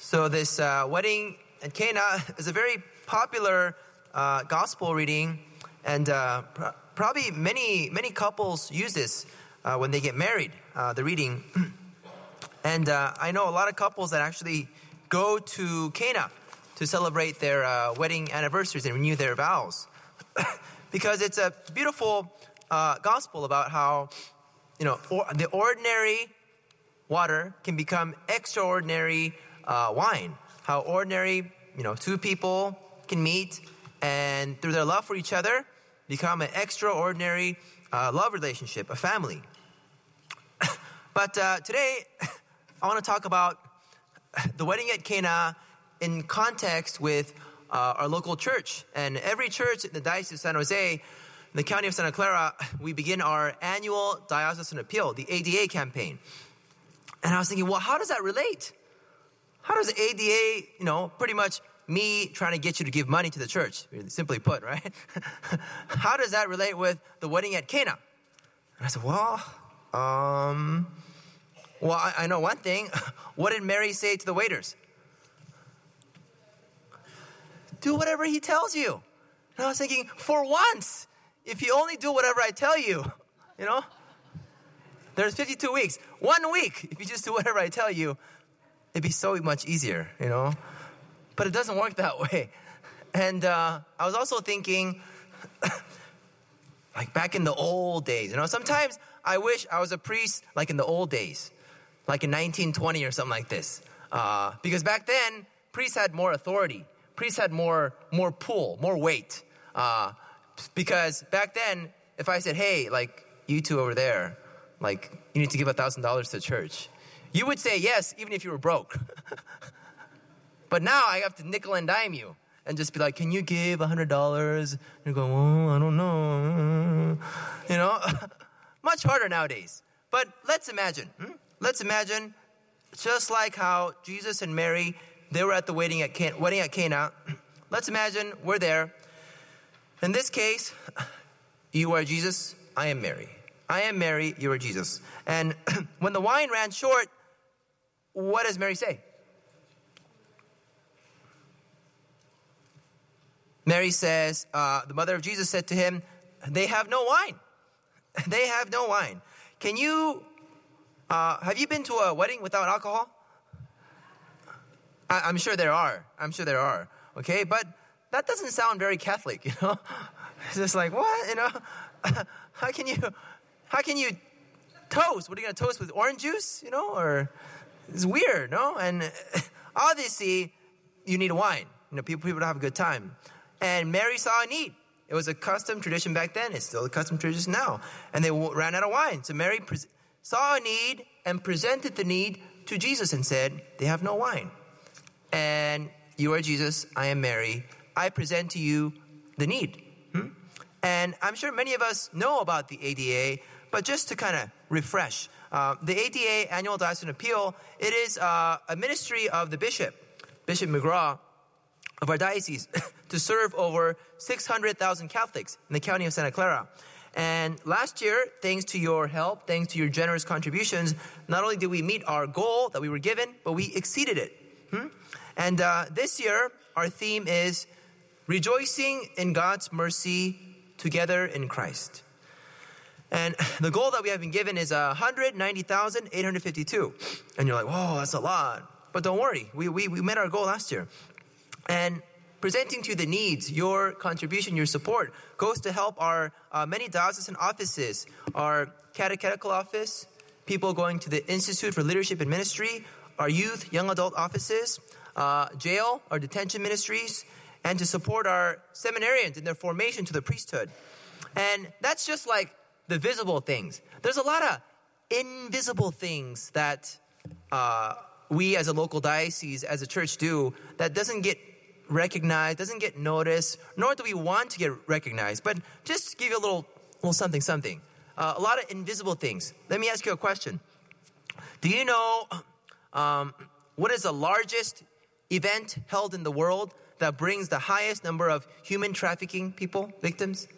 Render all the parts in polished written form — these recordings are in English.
So this wedding at Cana is a very popular gospel reading, and probably many couples use this when they get married, the reading. And I know a lot of couples that actually go to Cana to celebrate their wedding anniversaries and renew their vows. Because it's a beautiful gospel about how, the ordinary water can become extraordinary wine. How ordinary, two people can meet and through their love for each other become an extraordinary love relationship, a family. But today, I want to talk about the wedding at Cana in context with our local church. And every church in the Diocese of San Jose, in the County of Santa Clara, we begin our annual Diocesan Appeal, the ADA campaign. And I was thinking, well, how does that relate? How does ADA, pretty much me trying to get you to give money to the church, simply put, right? How does that relate with the wedding at Cana? And I said, I know one thing. What did Mary say to the waiters? Do whatever he tells you. And I was thinking, for once, if you only do whatever I tell you, there's 52 weeks. 1 week, if you just do whatever I tell you, it'd be so much easier, But it doesn't work that way. And I was also thinking, like back in the old days, sometimes I wish I was a priest like in the old days, like in 1920 or something like this. Because back then, priests had more authority. Priests had more pull, more weight. Because back then, if I said, hey, like you two over there, like you need to give $1,000 to church, you would say yes, even if you were broke. But now I have to nickel and dime you and just be like, can you give $100? And you go, well, I don't know. Much harder nowadays. But let's imagine. Just like how Jesus and Mary, they were at the wedding at Cana. Let's imagine we're there. In this case, you are Jesus, I am Mary. I am Mary, you are Jesus. And when the wine ran short, what does Mary say? Mary says, the mother of Jesus said to him, they have no wine. They have no wine. Can you, have you been to a wedding without alcohol? I'm sure there are. Okay, but that doesn't sound very Catholic, It's just like, what, How can you toast? What are you going to toast with, orange juice, or it's weird, no? And obviously, you need wine. People to have a good time. And Mary saw a need. It was a custom tradition back then. It's still a custom tradition now. And they ran out of wine. So Mary saw a need and presented the need to Jesus and said, they have no wine. And you are Jesus, I am Mary. I present to you the need. And I'm sure many of us know about the ADA, but just to kind of refresh, the ADA, Annual Diocesan Appeal, it is a ministry of the Bishop McGraw of our diocese to serve over 600,000 Catholics in the County of Santa Clara. And last year, thanks to your help, thanks to your generous contributions, not only did we meet our goal that we were given, but we exceeded it. And this year, our theme is rejoicing in God's mercy together in Christ. And the goal that we have been given is 190,852. And you're like, whoa, that's a lot. But don't worry, we met our goal last year. And presenting to the needs, your contribution, your support goes to help our many diocesan offices, our catechetical office, people going to the Institute for Leadership and Ministry, our youth, young adult offices, jail, our detention ministries, and to support our seminarians in their formation to the priesthood. And that's just like the visible things. There's a lot of invisible things that we as a local diocese, as a church do that doesn't get recognized, doesn't get noticed, nor do we want to get recognized. But just to give you a little something. A lot of invisible things. Let me ask you a question. Do you know what is the largest event held in the world that brings the highest number of human trafficking victims?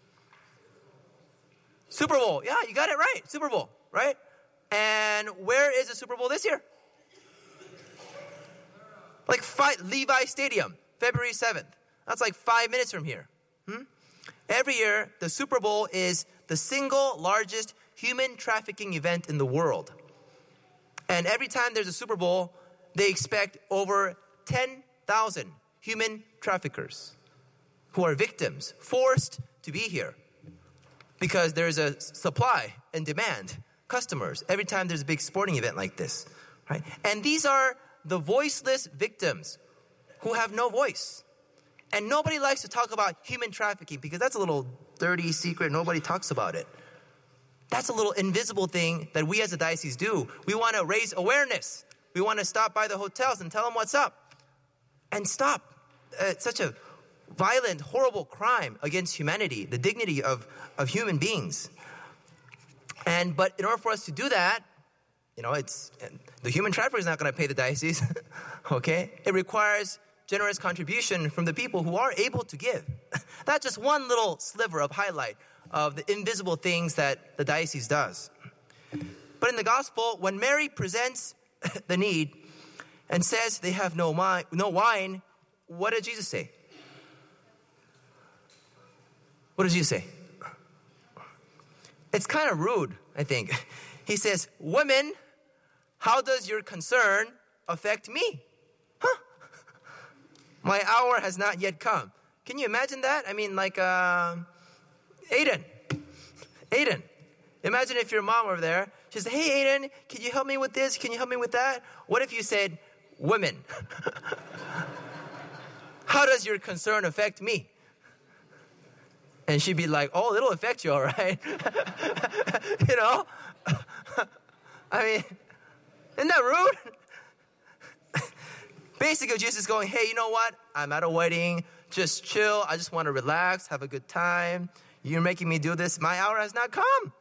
Super Bowl. Yeah, you got it right. Super Bowl, right? And where is the Super Bowl this year? Like Levi Stadium, February 7th. That's like 5 minutes from here. Every year, the Super Bowl is the single largest human trafficking event in the world. And every time there's a Super Bowl, they expect over 10,000 human traffickers who are victims, forced to be here. Because there's a supply and demand, customers, every time there's a big sporting event like this. Right? And these are the voiceless victims who have no voice. And nobody likes to talk about human trafficking because that's a little dirty secret. Nobody talks about it. That's a little invisible thing that we as a diocese do. We want to raise awareness. We want to stop by the hotels and tell them what's up. And stop such a violent, horrible crime against humanity, the dignity of human beings. But in order for us to do that, the human trafficker is not going to pay the diocese, okay? It requires generous contribution from the people who are able to give. That's just one little sliver of highlight of the invisible things that the diocese does. But in the gospel, when Mary presents the need and says they have no wine, what did Jesus say? What did Jesus say? It's kind of rude, I think. He says, "Women, how does your concern affect me? My hour has not yet come." Can you imagine that? I mean, like, Aiden. Imagine if your mom were there. She said, "Hey, Aiden, can you help me with this? Can you help me with that?" What if you said, "Women, how does your concern affect me?" And she'd be like, "Oh, it'll affect you, all right." I mean, isn't that rude? Basically, Jesus is going, "Hey, you know what? I'm at a wedding. Just chill. I just want to relax, have a good time. You're making me do this. My hour has not come."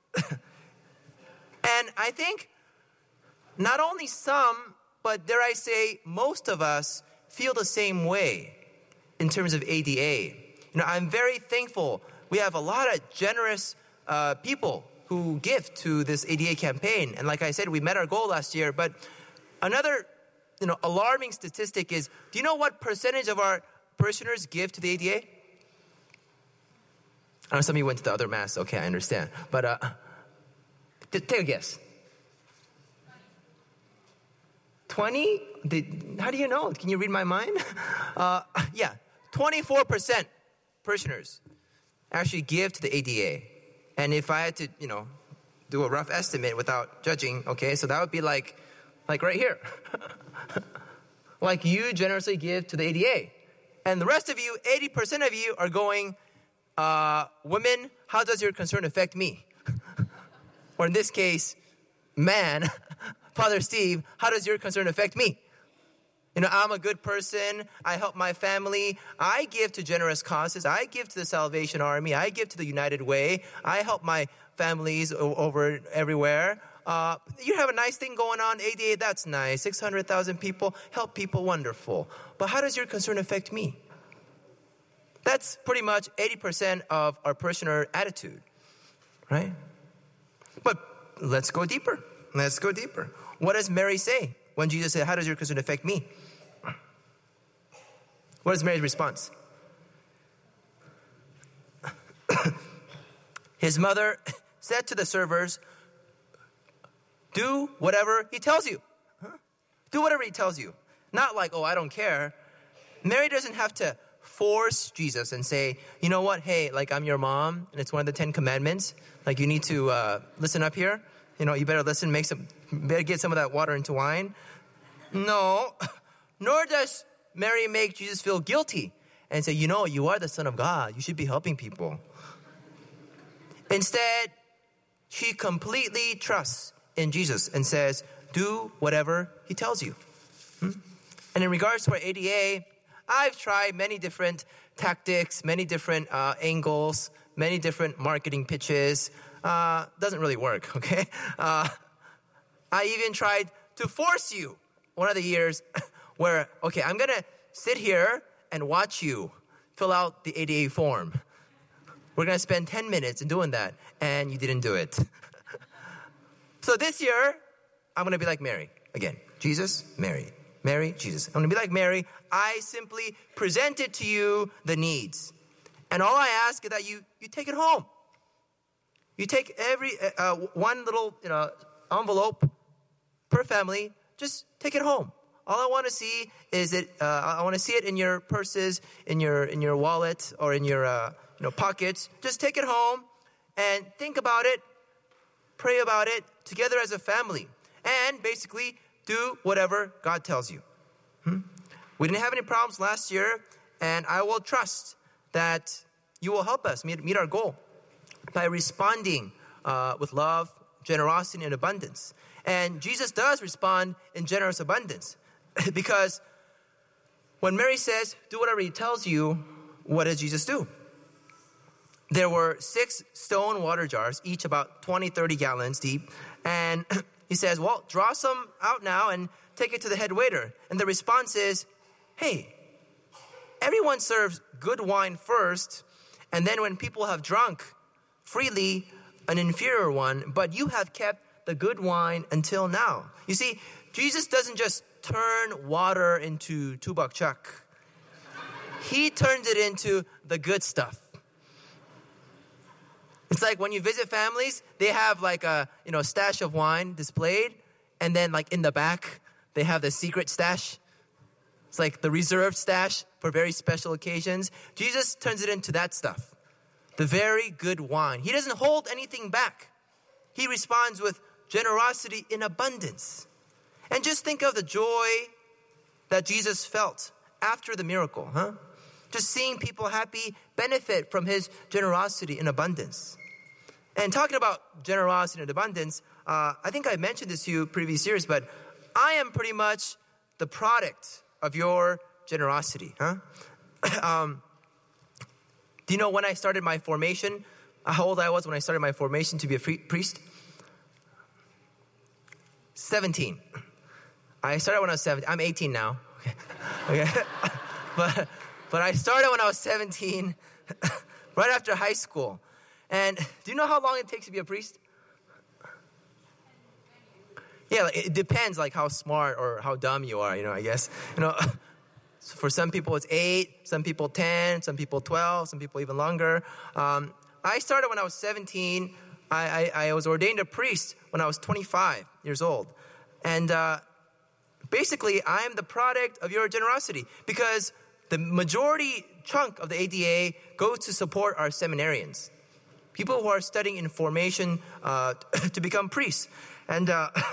And I think not only some, but dare I say, most of us feel the same way in terms of ADA. I'm very thankful. We have a lot of generous people who give to this ADA campaign. And like I said, we met our goal last year. But another alarming statistic is, do you know what percentage of our parishioners give to the ADA? I know some of you went to the other mass. Okay, I understand. But take a guess. 20? How do you know? Can you read my mind? 24% parishioners actually give to the ADA. And if I had to, do a rough estimate without judging, okay, so that would be like right here. Like you generously give to the ADA. And the rest of you, 80% of you are going, "Women, how does your concern affect me?" Or in this case, "Man, Father Steve, how does your concern affect me?" I'm a good person. I help my family. I give to generous causes. I give to the Salvation Army. I give to the United Way. I help my families over everywhere. You have a nice thing going on, ADA, that's nice. 600,000 people, help people, wonderful. But how does your concern affect me? That's pretty much 80% of our parishioner attitude, right? But let's go deeper. What does Mary say when Jesus said, "How does your concern affect me?" What is Mary's response? His mother said to the servers, "Do whatever he tells you." Do whatever he tells you. Not like, "Oh, I don't care." Mary doesn't have to force Jesus and say, "You know what? Hey, like I'm your mom, and it's one of the 10 commandments. Like you need to listen up here. You better listen. Better get some of that water into wine." No, nor does Mary make Jesus feel guilty and say, "You are the Son of God. You should be helping people." Instead, she completely trusts in Jesus and says, "Do whatever he tells you." And in regards to our ADA, I've tried many different tactics, many different angles, many different marketing pitches. Doesn't really work, okay? I even tried to force you one of the years where, okay, I'm going to sit here and watch you fill out the ADA form. We're going to spend 10 minutes in doing that, and you didn't do it. So this year, I'm going to be like Mary. Again, Jesus, Mary. Mary, Jesus. I'm going to be like Mary. I simply presented to you the needs. And all I ask is that you take it home. You take every one little envelope per family. Just take it home. All I want to see is it. I want to see it in your purses, in your wallet, or in your pockets. Just take it home and think about it, pray about it together as a family, and basically do whatever God tells you. We didn't have any problems last year, and I will trust that you will help us meet our goal by responding with love, generosity, and abundance. And Jesus does respond in generous abundance because when Mary says, do whatever he tells you, what does Jesus do? There were 6 stone water jars, each about 20, 30 gallons deep. And he says, well, draw some out now and take it to the head waiter. And the response is, hey, everyone serves good wine first, and then when people have drunk freely, an inferior one, but you have kept the good wine until now. You see, Jesus doesn't just turn water into tubak chak. He turns it into the good stuff. It's like when you visit families, they have like a stash of wine displayed, and then like in the back, they have the secret stash. It's like the reserved stash for very special occasions. Jesus turns it into that stuff, the very good wine. He doesn't hold anything back. He responds with generosity in abundance. And just think of the joy that Jesus felt after the miracle, Just seeing people happy benefit from his generosity in abundance. And talking about generosity and abundance, I think I mentioned this to you previous years, but I am pretty much the product of your generosity. Do you know when I started my formation, how old I was when I started my formation to be a priest? 17. I started when I was 17. I'm 18 now. Okay. But I started when I was 17, right after high school. And do you know how long it takes to be a priest? Yeah, it depends like how smart or how dumb you are, I guess. So for some people it's 8, some people 10, some people 12, some people even longer. I started when I was 17. I was ordained a priest when I was 25 years old. And basically, I am the product of your generosity because the majority chunk of the ADA goes to support our seminarians, people who are studying in formation to become priests. And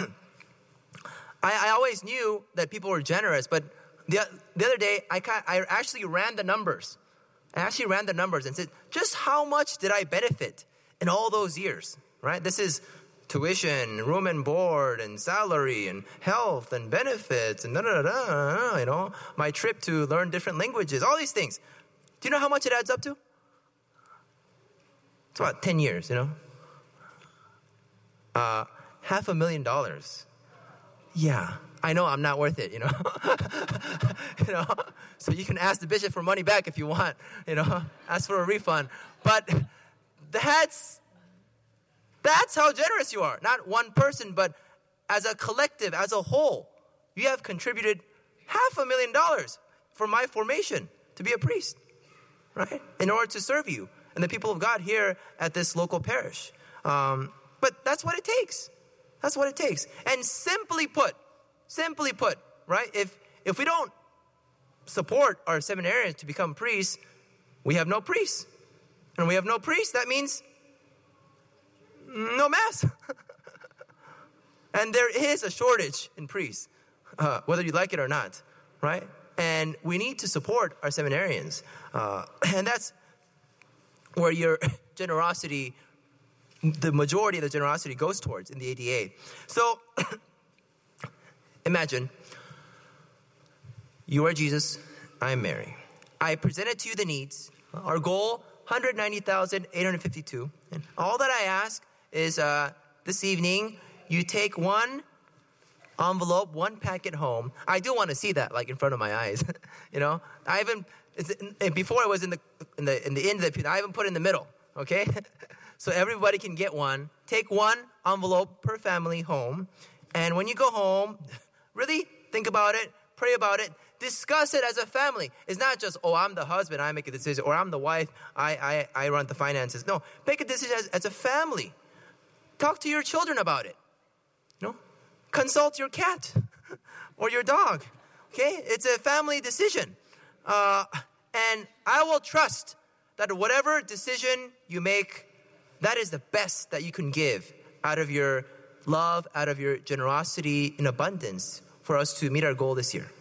I always knew that people were generous, but the other day, I actually ran the numbers. I actually ran the numbers and said, just how much did I benefit in all those years, right? This is tuition, room and board, and salary, and health, and benefits, and my trip to learn different languages, all these things. Do you know how much it adds up to? It's about 10 years, $500,000. Yeah, I know I'm not worth it, So you can ask the bishop for money back if you want, ask for a refund. But that's how generous you are. Not one person, but as a collective, as a whole. You have contributed $500,000 for my formation to be a priest, right? In order to serve you and the people of God here at this local parish. But that's what it takes. That's what it takes. And simply put, right? If we don't support our seminarians to become priests, we have no priests. And we have no priests, that means no mass. And there is a shortage in priests, whether you like it or not, right? And we need to support our seminarians. And that's where your generosity, the majority of the generosity goes towards in the ADA. So imagine you are Jesus, I am Mary. I presented to you the needs. Our goal, 190,852. And all that I ask is this evening, you take one envelope, one packet home. I do want to see that, like in front of my eyes. Before I was in the end of the pew, I even put it in the middle. Okay, so everybody can get one. Take one envelope per family home, and when you go home, really think about it. pray about it, discuss it as a family. It's not just, oh, I'm the husband, I make a decision, or I'm the wife, I run the finances. No, make a decision as a family. Talk to your children about it. Consult your cat or your dog. Okay? It's a family decision. And I will trust that whatever decision you make, that is the best that you can give out of your love, out of your generosity in abundance for us to meet our goal this year.